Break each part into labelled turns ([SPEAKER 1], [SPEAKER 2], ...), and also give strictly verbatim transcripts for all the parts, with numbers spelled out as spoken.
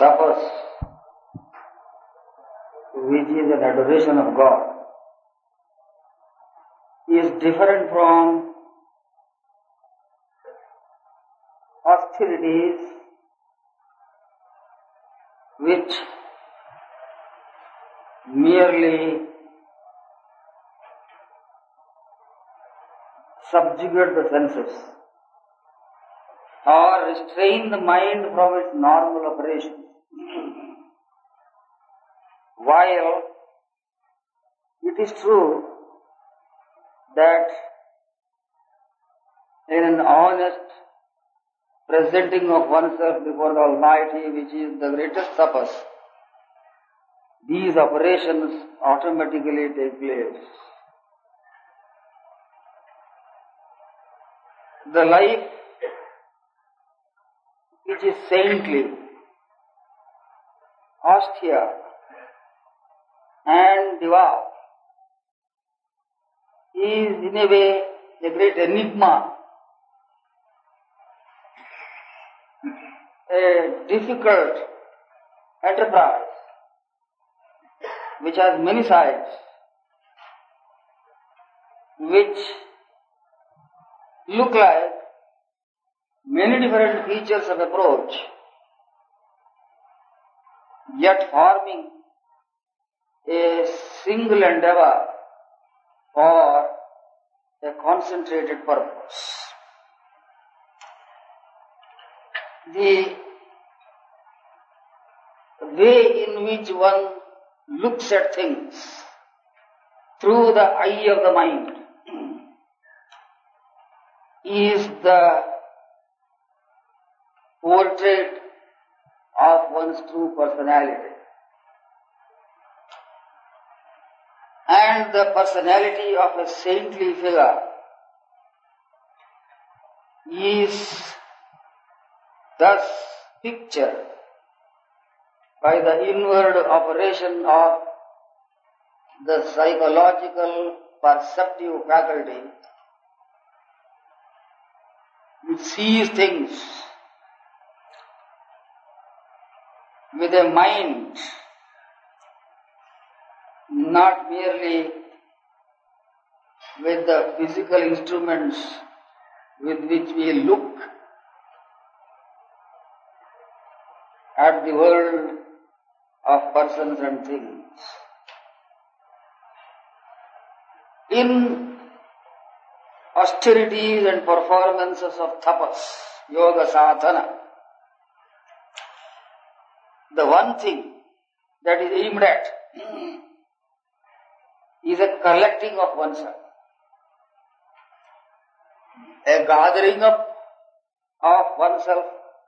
[SPEAKER 1] tapas, which is an adoration of God, is different from austerities which merely subjugate the senses or restrain the mind from its normal operations. While it is true that in an honest presenting of oneself before the Almighty, which is the greatest tapas, these operations automatically take place. The life which is saintly, austere, and devout is in a way a great enigma, a difficult enterprise which has many sides, which look like many different features of approach, yet forming a single endeavor for a concentrated purpose. The way in which one looks at things through the eye of the mind is the portrait of one's true personality. And the personality of a saintly figure is thus pictured by the inward operation of the psychological perceptive faculty which sees things with a mind not merely with the physical instruments with which we look at the world of persons and things. In austerities and performances of tapas, yoga sadhana, the one thing that is aimed at is a collecting of oneself, a gathering up of oneself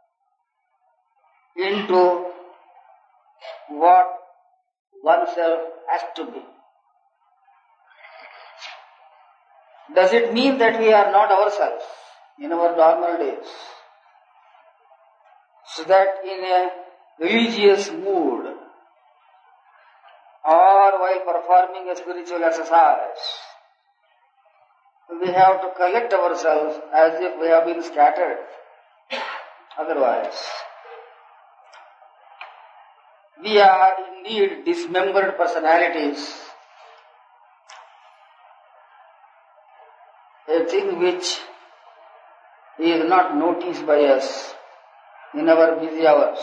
[SPEAKER 1] into what oneself has to be. Does it mean that we are not ourselves in our normal days? So that in a religious mood or while performing a spiritual exercise, we have to collect ourselves as if we have been scattered. Otherwise, we are indeed dismembered personalities, a thing which is not noticed by us in our busy hours.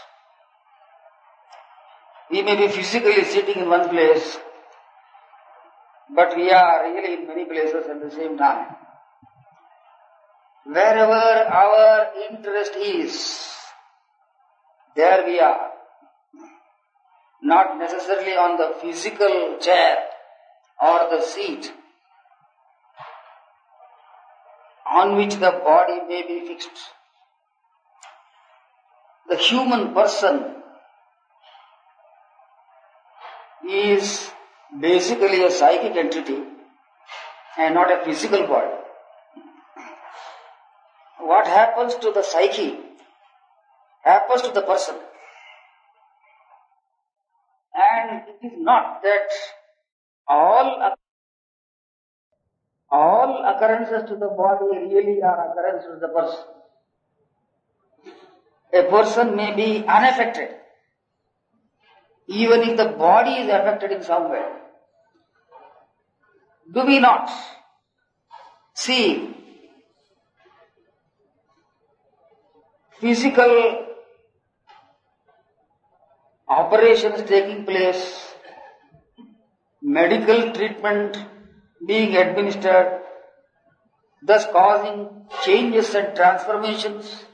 [SPEAKER 1] We may be physically sitting in one place, but we are really in many places at the same time. Wherever our interest is, there we are. Not necessarily on the physical chair or the seat on which the body may be fixed. The human person is basically a psychic entity and not a physical body. What happens to the psyche happens to the person. And it is not that all all occurrences to the body really are occurrences to the person. A person may be unaffected even if the body is affected in some way. Do we not see physical operations taking place, medical treatment being administered, thus causing changes and transformations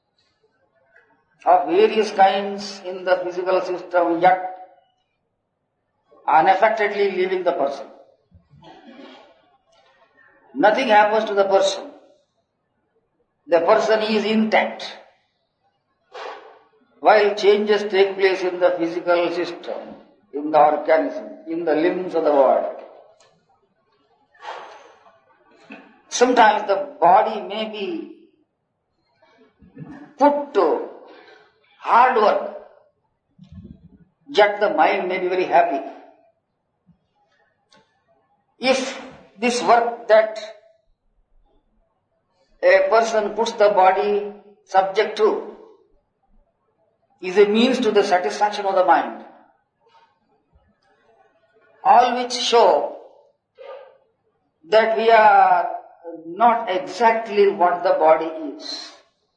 [SPEAKER 1] of various kinds in the physical system, yet unaffectedly leaving the person? Nothing happens to the person. The person is intact, while changes take place in the physical system, in the organism, in the limbs of the body. Sometimes the body may be put to hard work, yet the mind may be very happy. If this work that a person puts the body subject to is a means to the satisfaction of the mind, all which show that we are not exactly what the body is.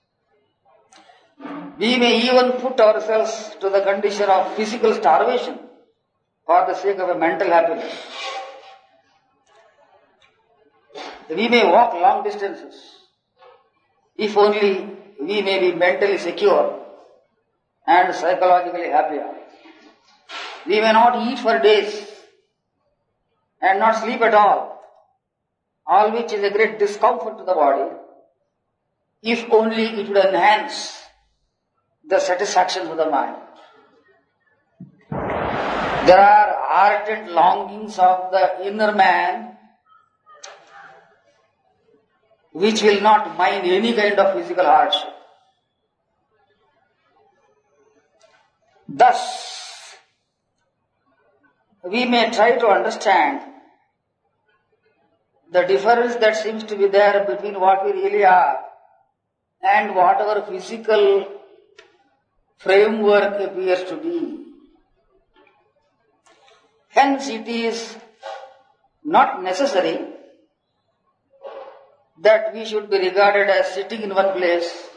[SPEAKER 1] We may even put ourselves to the condition of physical starvation for the sake of a mental happiness. We may walk long distances if only we may be mentally secure and psychologically happier. We may not eat for days and not sleep at all, all which is a great discomfort to the body, if only it would enhance the satisfaction of the mind. There are ardent longings of the inner man which will not mind any kind of physical hardship. Thus, we may try to understand the difference that seems to be there between what we really are and what our physical framework appears to be. Hence, it is not necessary that we should be regarded as sitting in one place,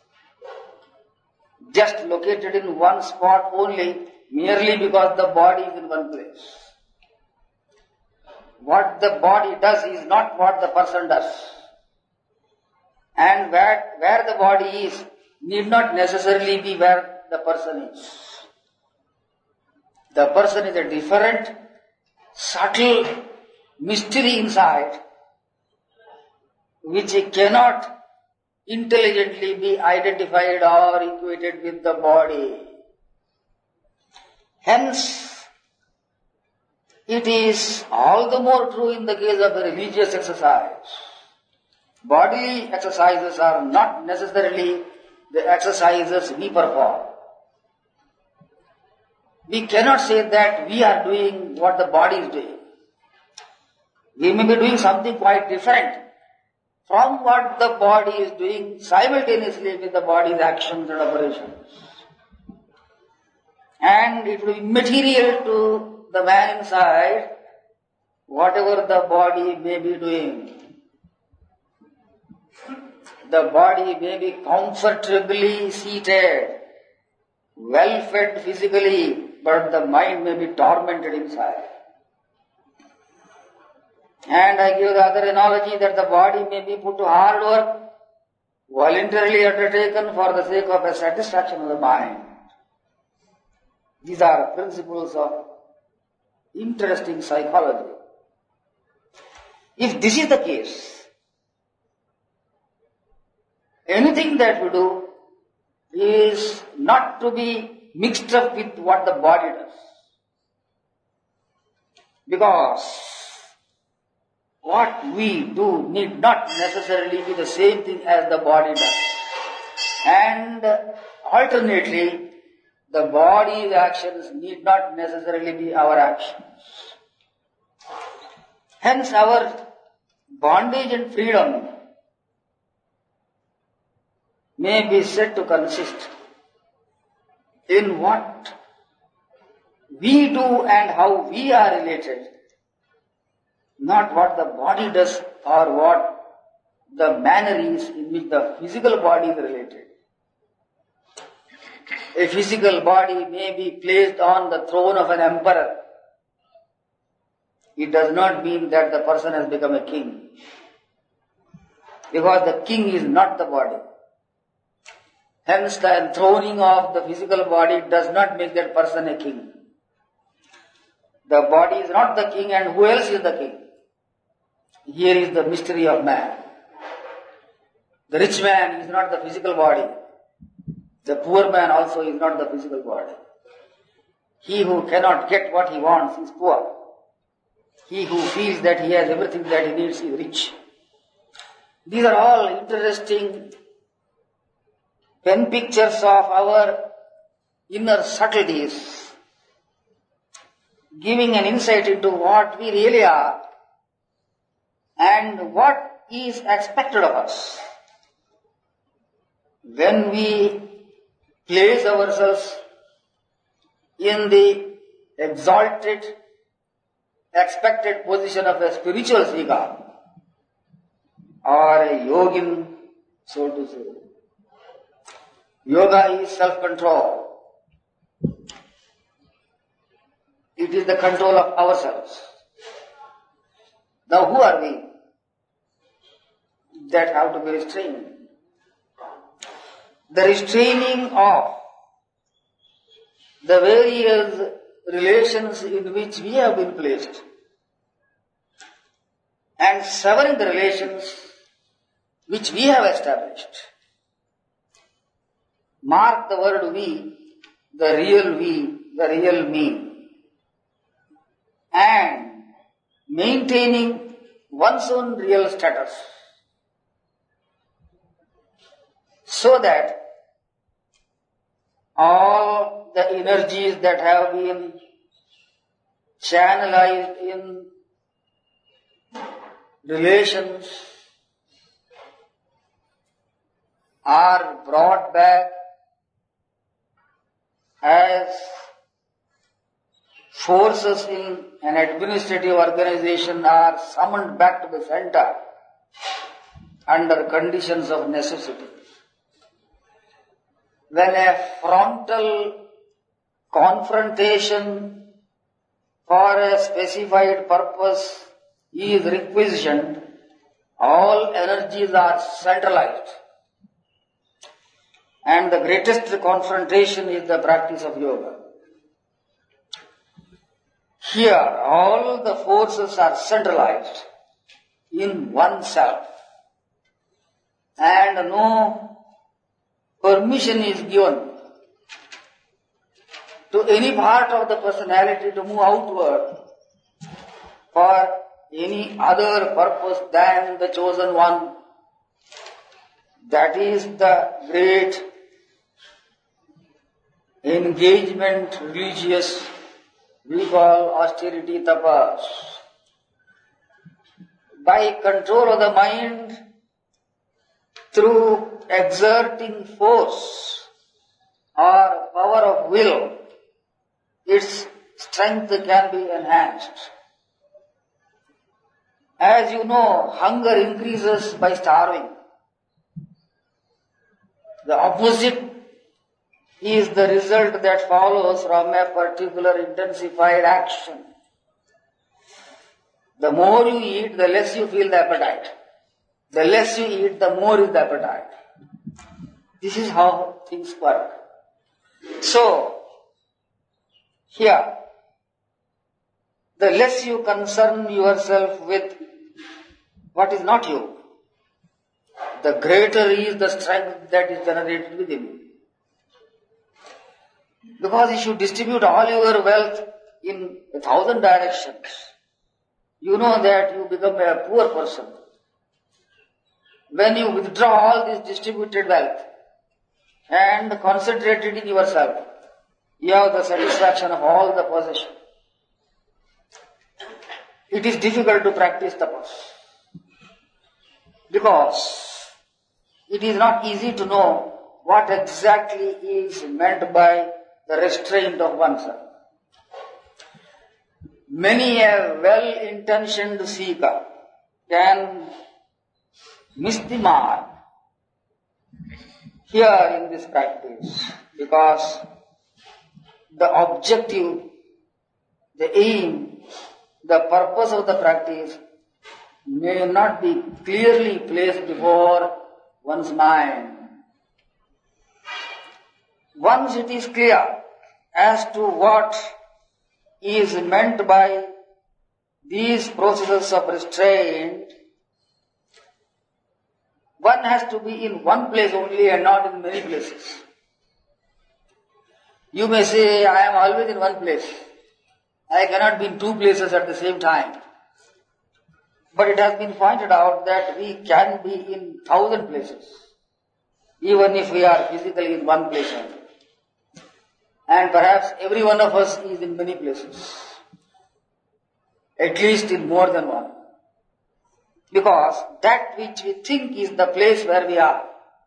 [SPEAKER 1] just located in one spot only, merely because the body is in one place. What the body does is not what the person does. And where, where the body is need not necessarily be where the person is. The person is a different, subtle mystery inside, which cannot intelligently be identified or equated with the body. Hence, it is all the more true in the case of the religious exercise. Bodily exercises are not necessarily the exercises we perform. We cannot say that we are doing what the body is doing. We may be doing something quite different from what the body is doing simultaneously with the body's actions and operations. And it will be material to the man inside whatever the body may be doing. The body may be comfortably seated, well fed physically, but the mind may be tormented inside. And I give the other analogy that the body may be put to hard work, voluntarily undertaken for the sake of a satisfaction of the mind. These are principles of interesting psychology. If this is the case, anything that we do is not to be mixed up with what the body does. Because what we do need not necessarily be the same thing as the body does. And alternately, the body's actions need not necessarily be our actions. Hence, our bondage and freedom may be said to consist in what we do and how we are related, not what the body does or what the manner is in which the physical body is related. A physical body may be placed on the throne of an emperor. It does not mean that the person has become a king. Because the king is not the body. Hence the enthroning of the physical body does not make that person a king. The body is not the king, and who else is the king? Here is the mystery of man. The rich man is not the physical body. The poor man also is not the physical body. He who cannot get what he wants is poor. He who feels that he has everything that he needs is rich. These are all interesting pen pictures of our inner subtleties, giving an insight into what we really are and what is expected of us. When we place ourselves in the exalted, expected position of a spiritual seeker or a yogin, so to say, yoga is self-control. It is the control of ourselves. Now who are we that have to be restrained? The restraining of the various relations in which we have been placed and severing the relations which we have established. Mark the word we, the real we, the real me, and maintaining one's own real status so that all the energies that have been channelized in relations are brought back as forces in an administrative organization, are summoned back to the center under conditions of necessity. When a frontal confrontation for a specified purpose is requisitioned, all energies are centralized. And the greatest confrontation is the practice of yoga. Here, all the forces are centralized in oneself, and no permission is given to any part of the personality to move outward for any other purpose than the chosen one. That is the great engagement religious we call austerity tapas. By control of the mind through exerting force or power of will, its strength can be enhanced. As you know, hunger increases by starving. The opposite is the result that follows from a particular intensified action. The more you eat, the less you feel the appetite. The less you eat, the more is the appetite. This is how things work. So, here, the less you concern yourself with what is not you, the greater is the strength that is generated within you. Because if you distribute all your wealth in a thousand directions, you know that you become a poor person. When you withdraw all this distributed wealth and concentrate it in yourself, you have the satisfaction of all the possession. It is difficult to practice tapas because it is not easy to know what exactly is meant by the restraint of oneself. many a well-intentioned seeker can miss the mark here in this practice, because the objective, the aim, the purpose of the practice may not be clearly placed before one's mind. Once it is clear as to what is meant by these processes of restraint, one has to be in one place only and not in many places. You may say, I am always in one place. I cannot be in two places at the same time. But it has been pointed out that we can be in thousand places, even if we are physically in one place only. And perhaps every one of us is in many places, at least in more than one. Because that which we think is the place where we are.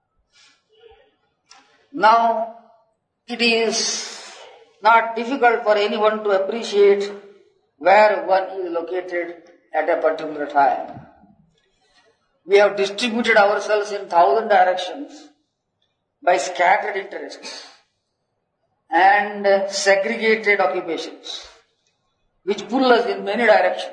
[SPEAKER 1] Now, it is not difficult for anyone to appreciate where one is located at a particular time. We have distributed ourselves in thousand directions by scattered interests and segregated occupations, which pull us in many directions.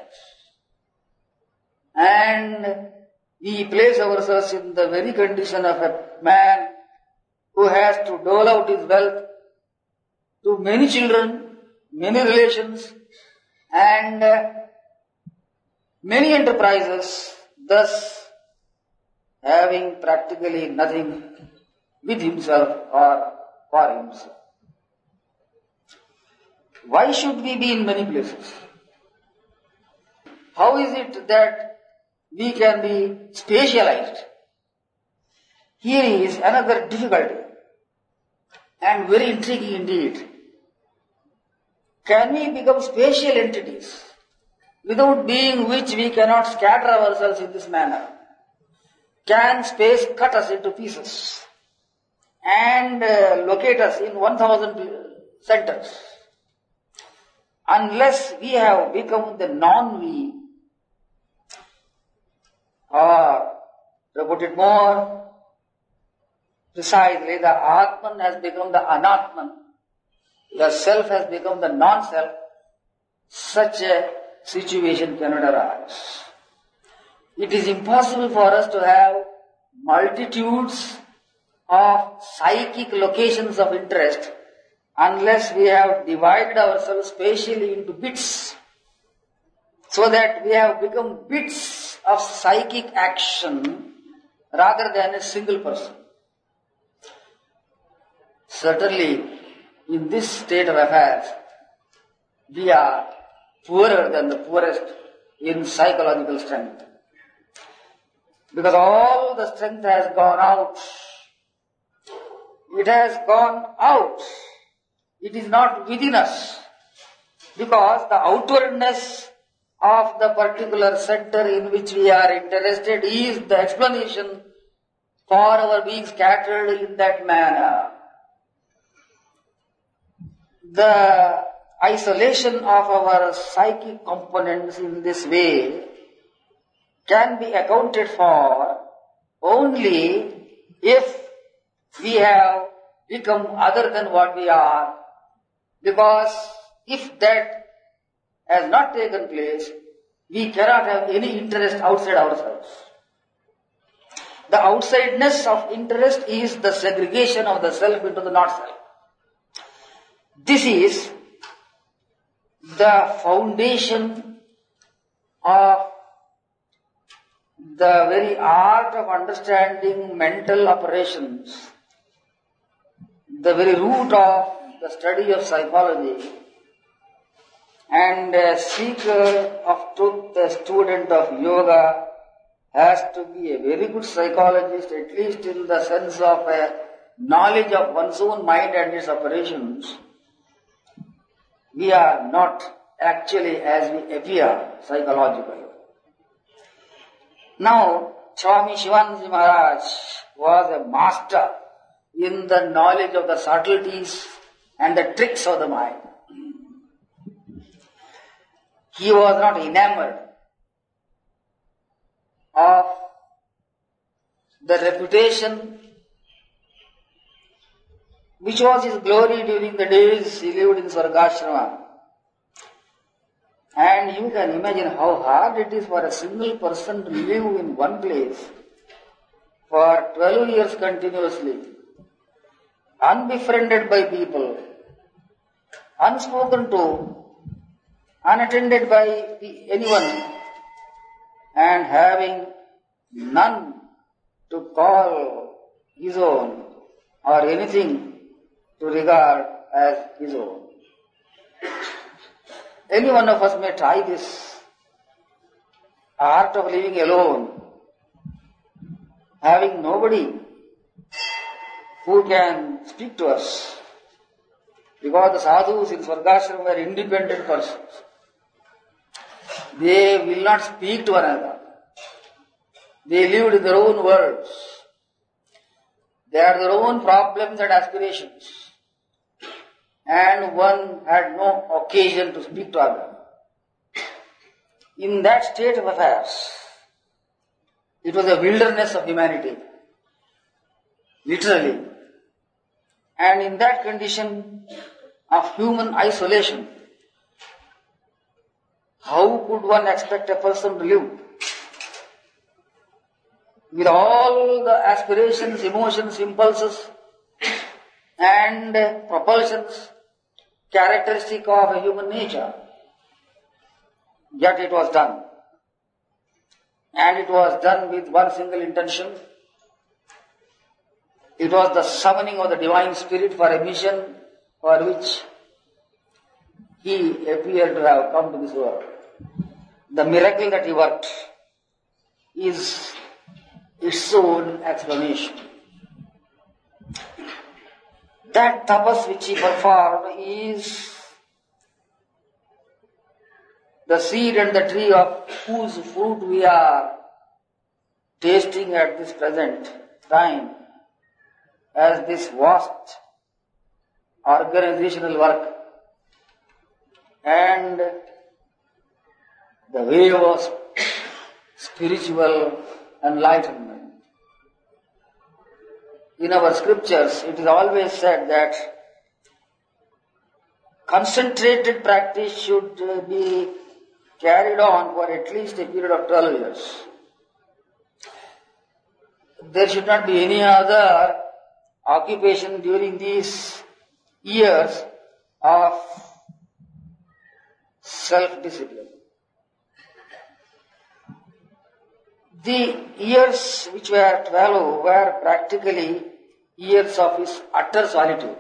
[SPEAKER 1] And we place ourselves in the very condition of a man who has to dole out his wealth to many children, many relations, and many enterprises, thus having practically nothing with himself or for himself. Why should we be in many places? How is it that we can be spatialized? Here is another difficulty, and very intriguing indeed. Can we become spatial entities, without being which we cannot scatter ourselves in this manner? Can space cut us into pieces and uh, locate us in one thousand centers? Unless we have become the non-we, or to put it more precisely, the Atman has become the Anatman, the self has become the non-self, such a situation cannot arise. It is impossible for us to have multitudes of psychic locations of interest unless we have divided ourselves spatially into bits, so that we have become bits of psychic action rather than a single person. Certainly, in this state of affairs, we are poorer than the poorest in psychological strength. Because all the strength has gone out. It has gone out. It is not within us. Because the outwardness of the particular center in which we are interested is the explanation for our being scattered in that manner. The isolation of our psychic components in this way can be accounted for only if we have become other than what we are, because if that has not taken place, we cannot have any interest outside ourselves. The outsideness of interest is the segregation of the self into the not-self. This is the foundation of the very art of understanding mental operations, the very root of the study of psychology. And a seeker of truth, a student of yoga, has to be a very good psychologist, at least in the sense of a knowledge of one's own mind and its operations. We are not actually as we appear psychologically. Now, Swami Shivananda Maharaj was a master in the knowledge of the subtleties and the tricks of the mind. he was not enamored of the reputation which was his glory during the days he lived in Swargashrama. And you can imagine how hard it is for a single person to live in one place for twelve years continuously, unbefriended by people, unspoken to, unattended by anyone, and having none to call his own or anything to regard as his own. Any one of us may try this art of living alone, having nobody who can speak to us, because the sadhus in Swargashrama were independent persons. They will not speak to one another. They lived in their own worlds. They had their own problems and aspirations, and one had no occasion to speak to other. In that state of affairs, it was a wilderness of humanity, literally. And in that condition of human isolation, how could one expect a person to live? With all the aspirations, emotions, impulses, and propulsions characteristic of a human nature. Yet it was done. And it was done with one single intention. It was the summoning of the Divine Spirit for a mission for which he appeared to have come to this world. The miracle that he worked is its own explanation. That tapas which he performed is the seed and the tree of whose fruit we are tasting at this present time as this vast organizational work and the way of spiritual enlightenment. In our scriptures, it is always said that concentrated practice should be carried on for at least a period of twelve years. There should not be any other occupation during these years of self-discipline. The years which were twelve were practically years of his utter solitude.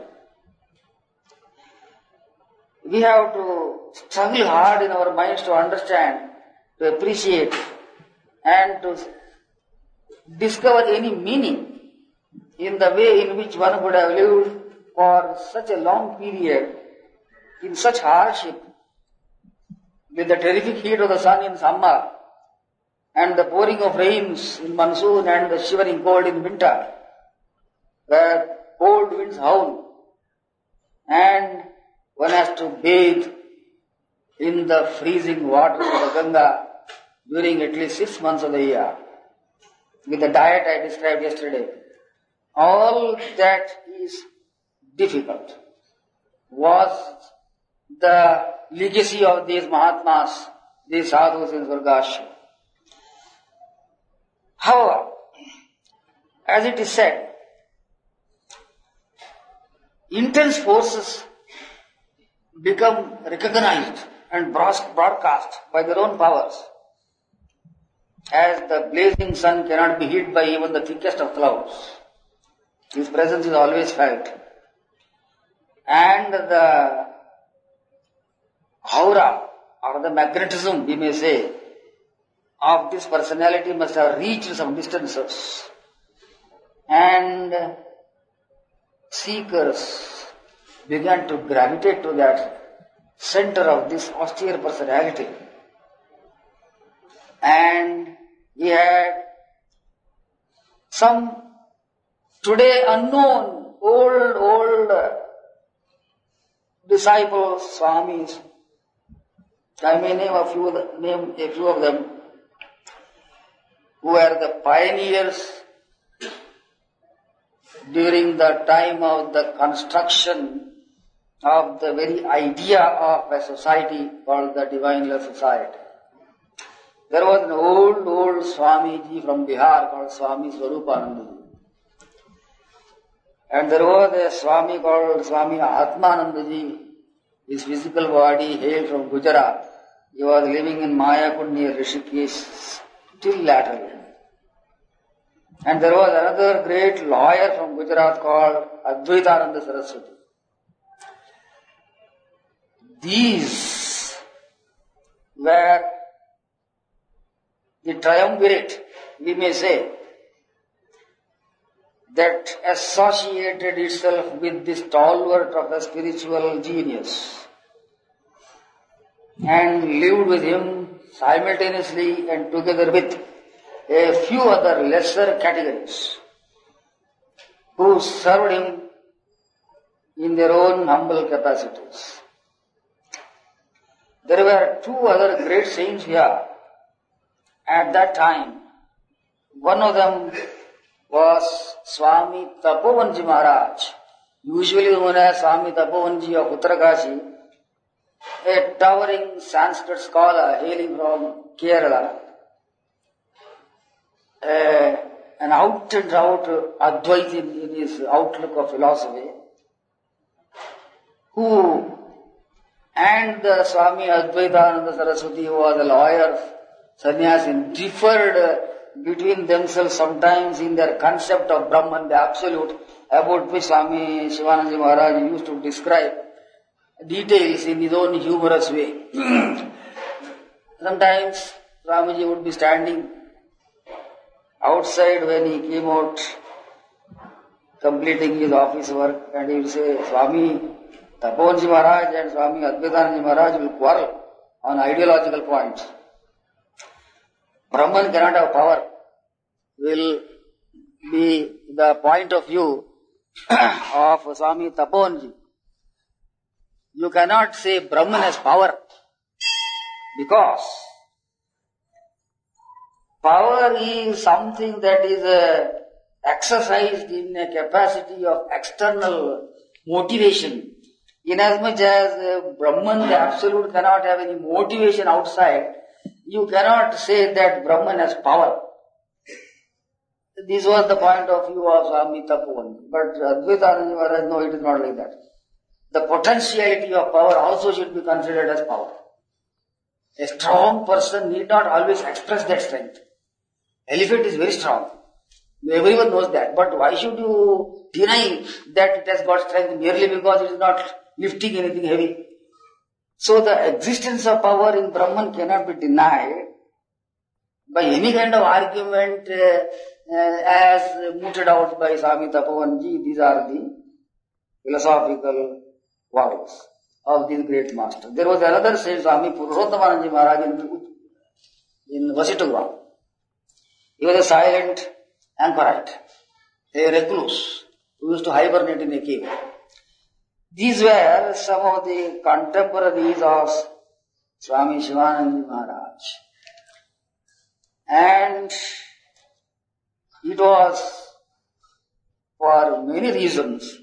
[SPEAKER 1] We have to struggle hard in our minds to understand, to appreciate, and to discover any meaning in the way in which one would have lived for such a long period, in such hardship, with the terrific heat of the sun in summer, and the pouring of rains in monsoon, and the shivering cold in winter, where cold winds howl, and one has to bathe in the freezing waters of the Ganga during at least six months of the year, with the diet I described yesterday. All that is difficult was the legacy of these Mahatmas, these sadhus in Swargashrama. However, as it is said, intense forces become recognized and broadcast by their own powers, as the blazing sun cannot be hid by even the thickest of clouds. His presence is always felt. And the aura, or the magnetism, we may say, of this personality must have reached some distances. And seekers began to gravitate to that center of this austere personality. And he had some today unknown, old, old disciples, swamis, I may name a few, of the, name a few of them who were the pioneers during the time of the construction of the very idea of a society called the Divine Love Society. There was an old, old Swamiji from Bihar called Swami Swarupanandaji. And there was a Swami called Swami Atmanandaji. His physical body hailed from Gujarat. He was living in Mayakund near Rishikesh till latterly. And there was another great lawyer from Gujarat called Advaitananda Saraswati. These were the triumvirate, we may say, that associated itself with the stalwart of a spiritual genius and lived with him simultaneously and together with a few other lesser categories who served him in their own humble capacities. There were two other great saints here at that time. One of them was Swami Tapovanji Maharaj, usually known as Swami Tapovanji of Uttarakashi, a towering Sanskrit scholar hailing from Kerala, uh, an out and out Advaiti in his outlook of philosophy, who and the Swami Advaitananda Saraswati, who was a lawyer, sannyasi, differed uh, between themselves sometimes in their concept of Brahman, the absolute, about which Swami Shivananda Maharaj used to describe details in his own humorous way. Sometimes Swamiji would be standing outside when he came out completing his office work, and he would say, Swami Tapovanji Maharaj and Swami Advaitananda Maharaj will quarrel on ideological points. Brahman cannot have power, will be the point of view of Swami Tapovanji. You cannot say Brahman has power, because power is something that is uh, exercised in a capacity of external motivation. Inasmuch as uh, Brahman, the Absolute, cannot have any motivation outside, you cannot say that Brahman has power. This was the point of view of Swami Tapovanji. But Advaitananda Maharaj, no, it is not like that. The potentiality of power also should be considered as power. A strong person need not always express that strength. Elephant is very strong. Everyone knows that. But why should you deny that it has got strength merely because it is not lifting anything heavy? So the existence of power in Brahman cannot be denied by any kind of argument uh, uh, as mooted out by Swami Tapovanji. These are the philosophical words of this great master. There was another saint, Swami Purushottamananda Maharaj in, in Vasitugwa. He was a silent anchorite, a recluse who used to hibernate in a cave. These were some of the contemporaries of Swami Shivananda Maharaj. And it was for many reasons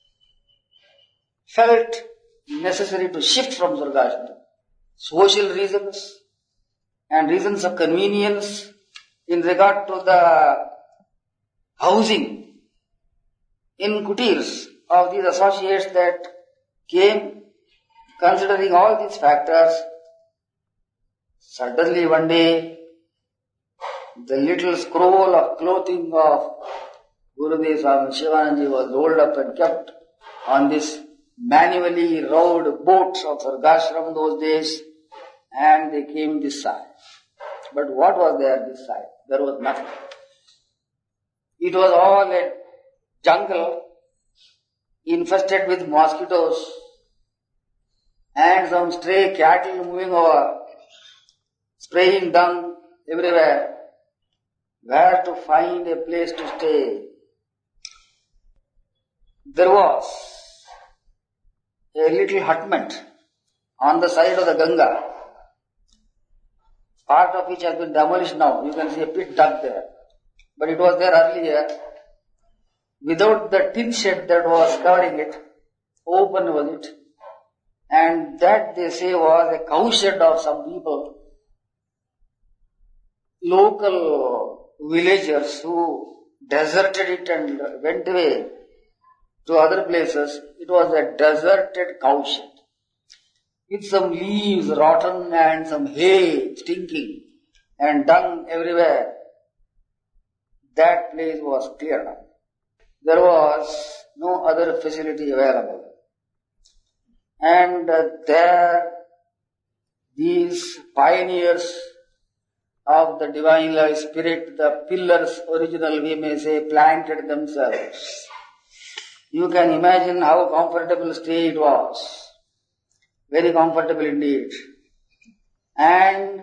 [SPEAKER 1] felt necessary to shift from Sargashram. Social reasons and reasons of convenience in regard to the housing in kutirs of these associates that came. Considering all these factors, suddenly one day the little scroll of clothing of Gurudev Swami Shivanandaji was rolled up and kept on this manually rowed boats of Sargashram those days, and they came this side. But what was there this side? There was nothing. It was all a jungle infested with mosquitoes and some stray cattle moving over, spraying dung everywhere. Where to find a place to stay? There was a little hutment on the side of the Ganga, part of which has been demolished now. You can see a pit dug there. But it was there earlier. Without the tin shed that was covering it, open was it. And that they say was a cow shed of some people, local villagers who deserted it and went away to other places. It was a deserted cow shed with some leaves rotten and some hay stinking and dung everywhere. That place was cleared up. There was no other facility available. And uh, there, these pioneers of the divine life spirit, the pillars original, we may say, planted themselves. You can imagine how comfortable stay it was. Very comfortable indeed. And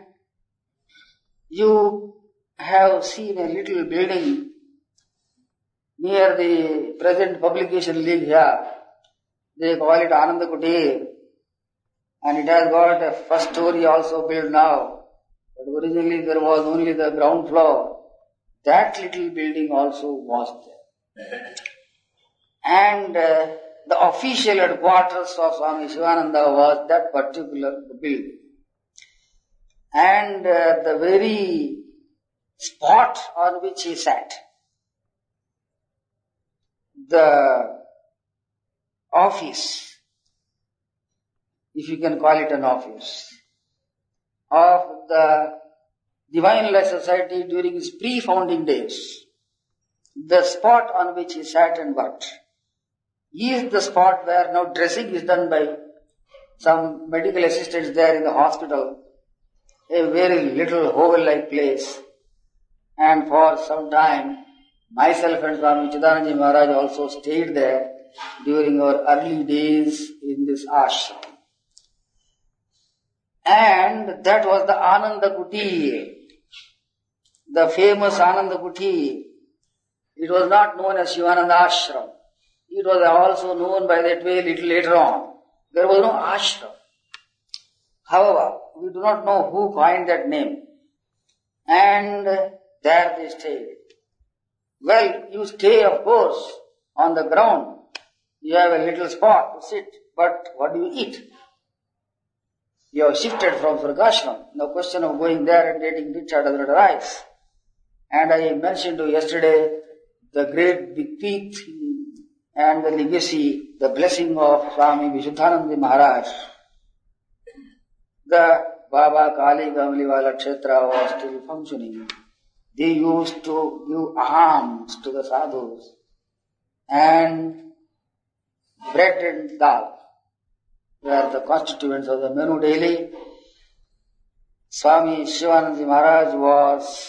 [SPEAKER 1] you have seen a little building near the present publication league here. They call it Ananda Kutir, and it has got a first story also built now. But originally there was only the ground floor. That little building also was there. And uh, the official headquarters of Swami Shivananda was that particular building. And uh, the very spot on which he sat, the office, if you can call it an office, of the Divine Life Society during its pre-founding days, the spot on which he sat and worked, is the spot where now dressing is done by some medical assistants there in the hospital, a very little hole-like place. And for some time, myself and Swami Chidananji Maharaj also stayed there during our early days in this ashram. And that was the Ananda Kutir, the famous Ananda Kutir. It was not known as Shivananda Ashram. It was also known by that way little later on. There was no ashram. However, we do not know who coined that name. And there they stayed. Well, you stay, of course, on the ground. You have a little spot to sit, but what do you eat? You have shifted from Sargashram. No question of going there and getting rich out of that arise. And I mentioned to you yesterday the great bequeath and the legacy, the blessing of Swami Vishuddhananda Maharaj. The Baba Kali Gamliwala Kshetra was still functioning. They used to give alms to the sadhus and bread and dal were the constituents of the menu daily. Swami Shivananda Maharaj was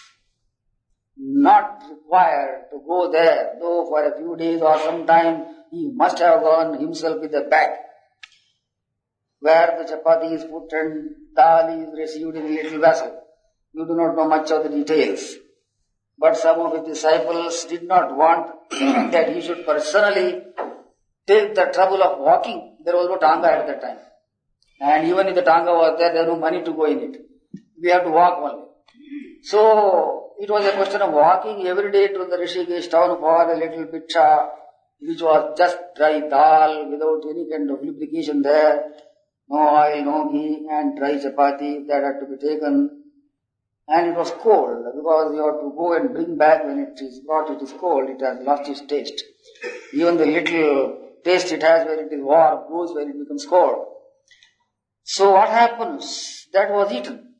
[SPEAKER 1] not required to go there, though for a few days or some time he must have gone himself with a bag where the chapati is put and dal is received in a little vessel. You do not know much of the details. But some of his disciples did not want that he should personally take the trouble of walking. There was no tanga at that time. And even if the tanga was there, there was no money to go in it. We have to walk only. So, it was a question of walking every day to the Rishikesh town for a little pitcha, which was just dry dal without any kind of lubrication there. No oil, no ghee, and dry chapati that had to be taken. And it was cold, because you have to go and bring back when it is brought, it is cold, it has lost its taste. Even the little taste it has when it is warm goes when it becomes cold. So what happens? That was eaten.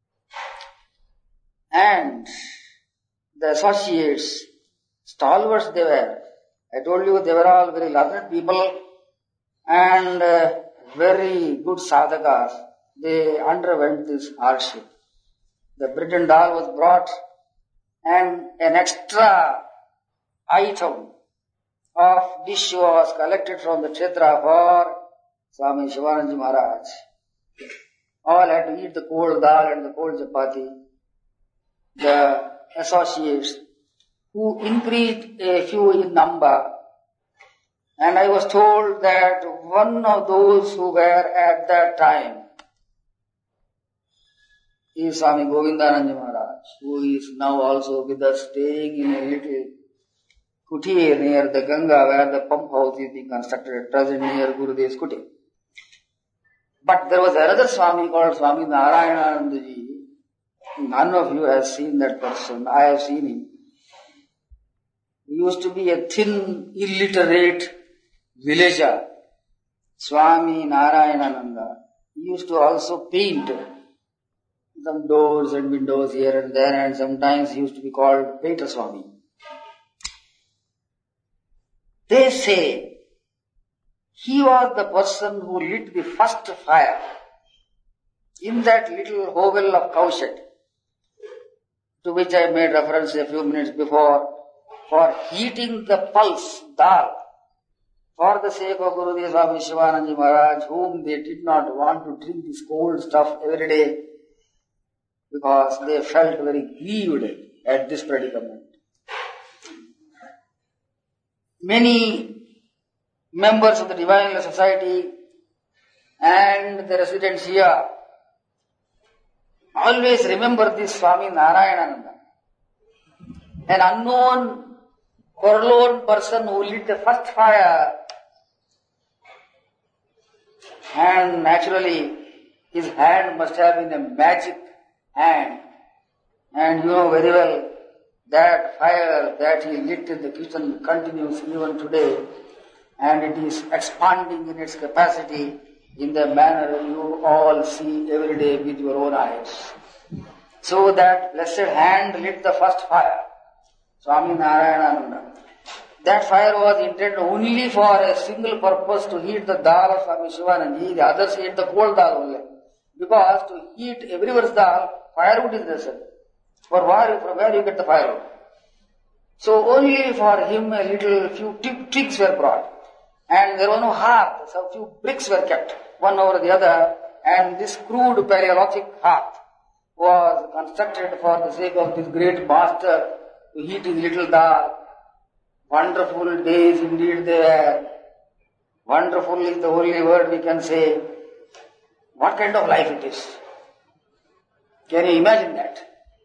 [SPEAKER 1] And the associates, stalwarts they were. I told you they were all very learned people and uh, very good sadhakas. They underwent this hardship. The bread and dal was brought and an extra item of dish was collected from the kshetra for Swami Shivananda Maharaj. All had to eat the cold dal and the cold chapati. The associates who increased a few in number, and I was told that one of those who were at that time is Swami Govindananda Maharaj, who is now also with us, staying in a little kutir near the Ganga, where the pump house is being constructed at present near Gurudev's kutir. But there was another Swami called Swami Narayananandaji. None of you has seen that person. I have seen him. He used to be a thin, illiterate villager, Swami Narayanananda. He used to also paint some doors and windows here and there, and sometimes he used to be called Painter Swami. They say he was the person who lit the first fire in that little hovel of cowshed, to which I made reference a few minutes before, for heating the pulse, dal, for the sake of Gurudev Swami Shivananda Maharaj, whom they did not want to drink this cold stuff every day, because they felt very grieved at this predicament. Many members of the Divine Life Society and the residents here always remember this Swami Narayanananda, an unknown, forlorn person who lit the first fire, and naturally his hand must have been a magic hand, and you know very well that fire that he lit in the kitchen continues even today, and it is expanding in its capacity in the manner you all see every day with your own eyes. So that blessed hand lit the first fire, Swami Narayanananda. That fire was intended only for a single purpose, to heat the dal of Swami Shivananda. The others ate the cold dal only. Because to heat everyone's dal, firewood is necessary. For where, from where you get the firewood? So only for him a little few twigs were brought. And there was no hearth, so few bricks were kept, one over the other, and this crude Paleolithic hearth was constructed for the sake of this great master to heat his little dal. Wonderful days indeed they were. Wonderful is the only word we can say. What kind of life it is? Can you imagine that?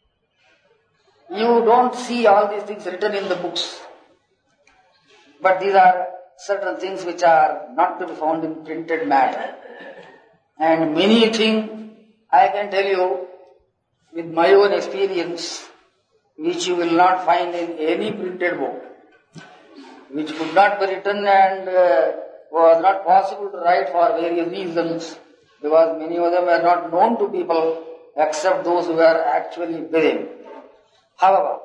[SPEAKER 1] You don't see all these things written in the books, but these are certain things which are not to be found in printed matter. And many things I can tell you with my own experience, which you will not find in any printed book, which could not be written and uh, was not possible to write for various reasons, because many of them were not known to people except those who were actually within. However,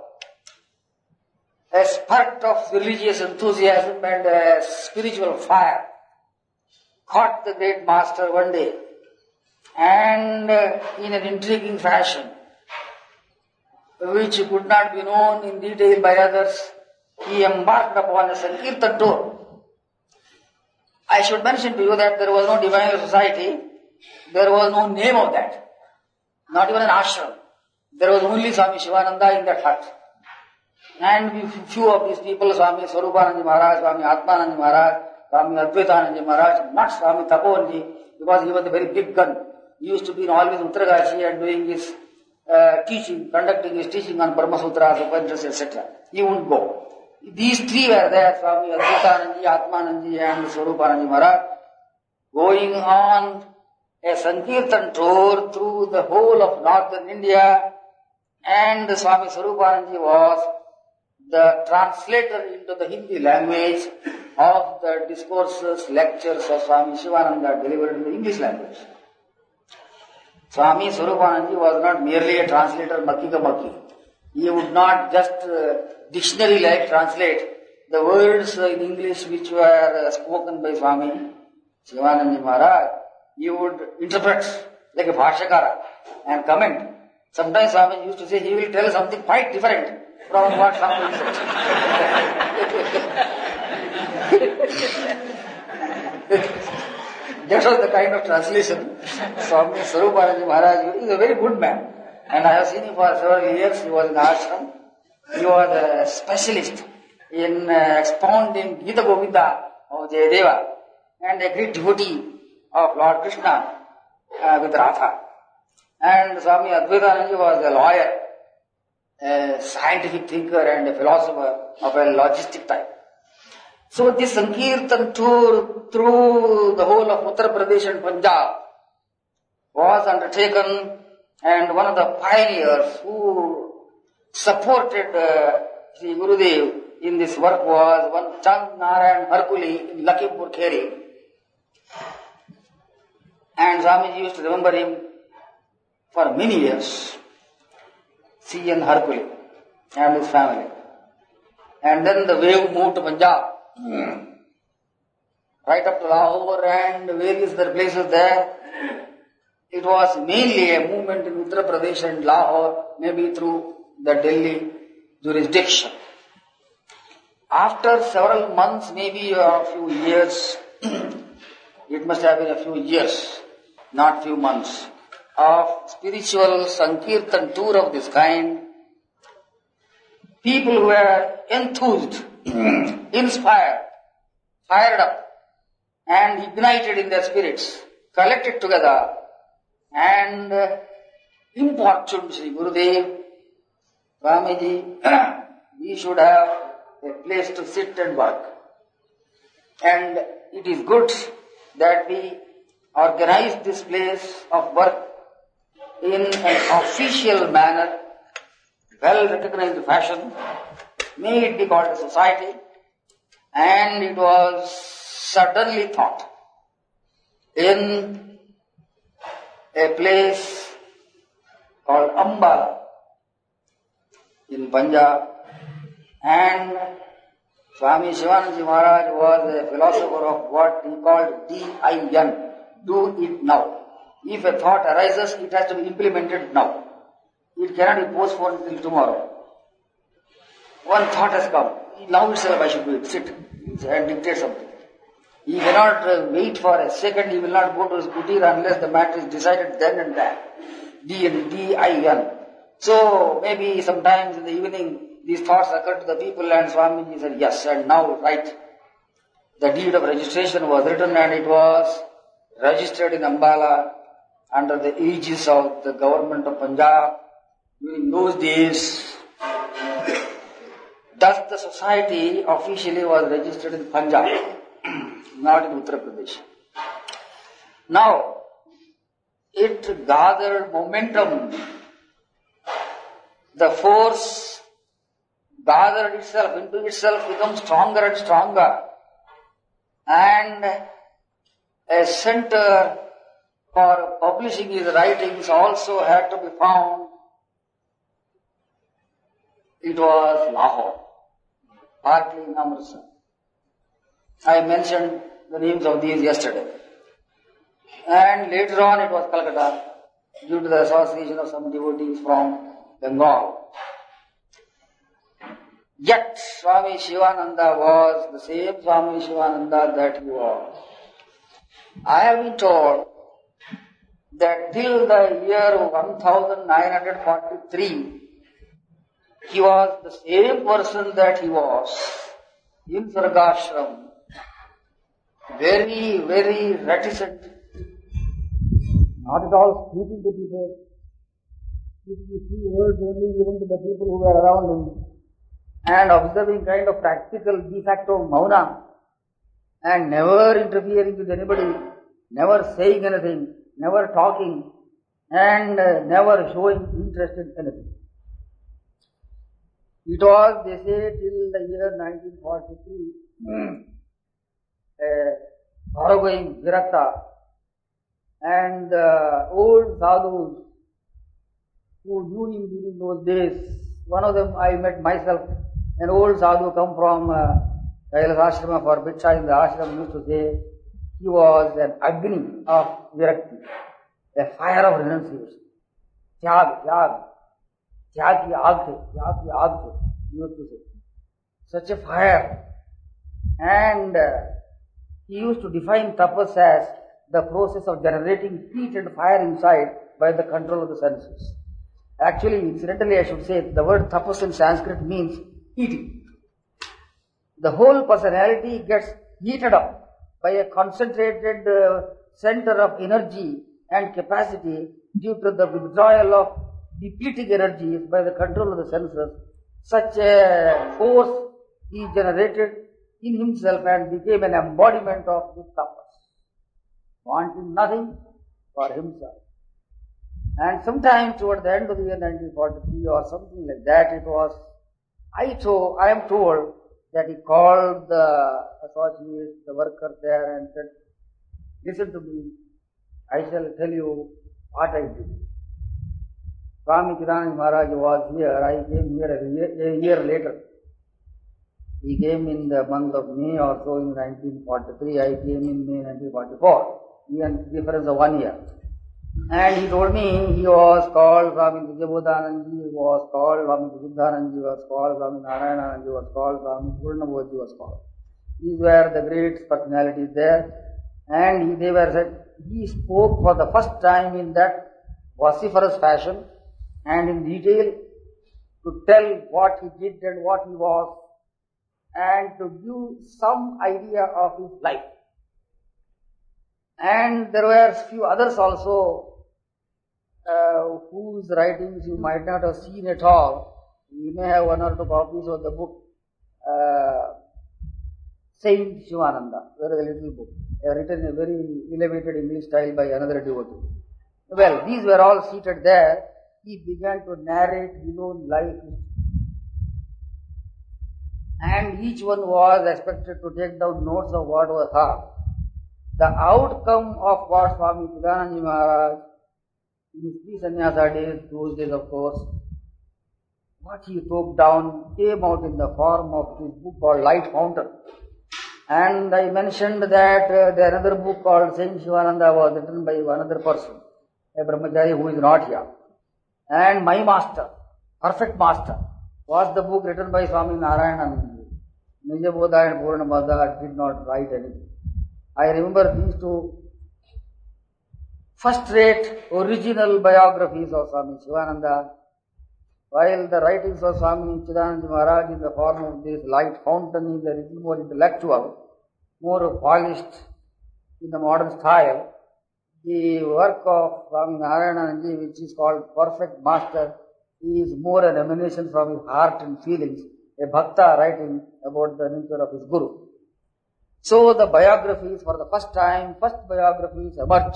[SPEAKER 1] a spark of religious enthusiasm and a spiritual fire caught the great master one day, and uh, in an intriguing fashion, which could not be known in detail by others, he embarked upon a Sankirtan tour. I should mention to you that there was no Divine Life Society, there was no name of that, not even an ashram. There was only Swami Shivananda in that hut. And few of these people, Swami Swarupananda Maharaj, Swami Atmananda Maharaj, Swami Advaitananda Maharaj, not Swami Tapovanji, because he was a very big gun. He used to be always Uttarakashi and doing his uh, teaching, conducting his teaching on Brahma Sutras, Upanishads, et cetera. He wouldn't go. These three were there, Swami Advaitananda, Atmananda and Swarupananda Maharaj, going on a Sankirtan tour through the whole of northern India, and Swami Swarupananda was the translator into the Hindi language of the discourses, lectures of Swami Shivananda delivered in the English language. Swami Swarupananda was not merely a translator, Makki ka Makki. He would not just uh, dictionary-like translate the words in English which were uh, spoken by Swami Shivananda Maharaj. He would interpret like a bhashakara and comment. Sometimes Swami used to say he will tell something quite different from what Swami said. That was the kind of translation. Swami Swarupananda Maharaj is a very good man, and I have seen him for several years. He was in ashram. He was a specialist in uh, expounding Gita Govinda of Jayadeva, and a great devotee of Lord Krishna uh, with Radha. And Swami Advaitananda was a lawyer, a scientific thinker and a philosopher of a logistic type. So this Sankirtan tour through the whole of Uttar Pradesh and Punjab was undertaken, and one of the pioneers who supported uh, Sri Gurudev in this work was one Chand Narayan Harkuli in Lakhimpur Kheri. And Swamiji used to remember him for many years, C N Harkuli and his family. And then the wave moved to Punjab, right up to Lahore and various other places there. It was mainly a movement in Uttar Pradesh and Lahore, maybe through the Delhi jurisdiction. After several months, maybe a few years, it must have been a few years, not few months, of spiritual Sankirtan tour of this kind, people who were enthused, inspired, fired up, and ignited in their spirits, collected together and uh, importuned Sri Gurudev, Swamiji, we should have a place to sit and work. And it is good that we organize this place of work in an official manner, well recognized fashion. May it be called a society. And it was suddenly thought in a place called Ambala in Punjab, and Swami Shivananda Maharaj was a philosopher of what he called D I N, do it now. If a thought arises, it has to be implemented now. It cannot be postponed till tomorrow. One thought has come, now itself I should do it, sit and dictate something. He cannot uh, wait for a second, he will not go to his kutir unless the matter is decided then and there. D and D I N. So maybe sometimes in the evening these thoughts occurred to the people and Swamiji said yes, and now right. The deed of registration was written and it was registered in Ambala under the aegis of the government of Punjab. During those days, thus the society officially was registered in Punjab, not in Uttar Pradesh. Now, it gathered momentum. The force gathered itself into itself, become stronger and stronger. And a center for publishing his writings also had to be found. It was Lahore, partly in Amritsar. I mentioned the names of these yesterday. And later on it was Calcutta, due to the association of some devotees from Bengal. Yet Swami Shivananda was the same Swami Shivananda that he was. I have been told that till the year nineteen forty-three, he was the same person that he was in Sargashram, very, very reticent, not at all speaking to people, speaking a few words only even to the people who were around him, and observing kind of practical de facto mauna, and never interfering with anybody, never saying anything, never talking, and uh, never showing interest in anything. It was, they say, till the year nineteen forty-three, mm. a thoroughgoing virakta, and the old sadhus who knew him during those days, one of them I met myself, an old sadhu come from uh, Kailas Ashrama for Bhiksha in the ashram, used to say, he was an agni of virakti, a fire of renunciation. Tyag, tyag, tyag ki aag the, tyag ki aag the, he used to say. Such a fire. And uh, he used to define tapas as the process of generating heat and fire inside by the control of the senses. Actually, incidentally I should say, the word tapas in Sanskrit means heating. The whole personality gets heated up by a concentrated uh, center of energy and capacity due to the withdrawal of depleting energies by the control of the senses, such a force he generated in himself and became an embodiment of this tapas, wanting nothing for himself. And sometime toward the end of the year nineteen forty-three or something like that, it was, I, told, I am told that he called the associates, the workers there and said, listen to me, I shall tell you what I did. Swami Chidananda Maharaj was here, I came here a year, a year later. He came in the month of May or so in nineteen forty-three, I came in May nineteen forty-four, even difference of one year. And he told me he was called Swami Vijayabodhananji, was called Swami Siddhananji, was called Swami Narayananji, was called Swami Purnabodhi, was called. These were the great personalities there. And he, they were said, he spoke for the first time in that vociferous fashion and in detail to tell what he did and what he was and to give some idea of his life. And there were few others also uh, whose writings you might not have seen at all. You may have one or two copies of the book uh, Saint Shivananda, very little book, uh, written in a very elevated English style by another devotee. Well, these were all seated there. He began to narrate his own life. And each one was expected to take down notes of what was heard. The outcome of what Swami Chidananda Maharaj, in his three sannyasa days, those days of course, what he took down came out in the form of this book called Light Fountain. And I mentioned that uh, the another book called Saint Shivananda was written by another person, a brahmachari who is not here. And My Master, Perfect Master, was the book written by Swami Narayananji. Vijayabodha and Purnabodha did not write anything. I remember these two first-rate original biographies of Swami Shivananda, while the writings of Swami Chidananda Maharaj in the form of this Light Fountain is a little more intellectual, more polished in the modern style. The work of Swami Narayananji, which is called Perfect Master, is more an emanation from his heart and feelings, a bhakta writing about the nature of his guru. So the biographies, for the first time, first biographies emerged.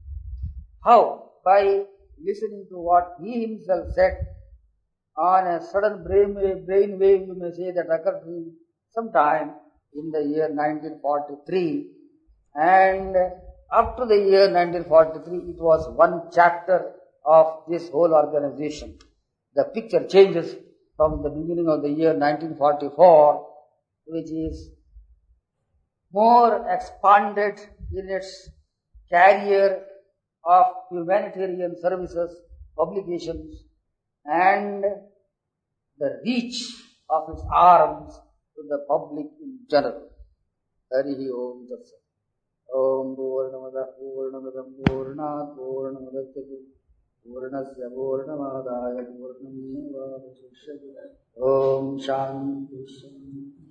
[SPEAKER 1] How? By listening to what he himself said on a sudden brain wave, brain wave you may say, that occurred to him sometime in the year nineteen forty-three. And up to the year nineteen forty-three, it was one chapter of this whole organization. The picture changes from the beginning of the year nineteen forty-four, which is more expanded in its career of humanitarian services, publications, and the reach of its arms to the public in general. Harihi Om Tatsat. Om Purnamada Purnamadam Purnat Purnamadachyate Purnasya Purnamadaya Purnameva Vasishyate. Om Shanti Shanti.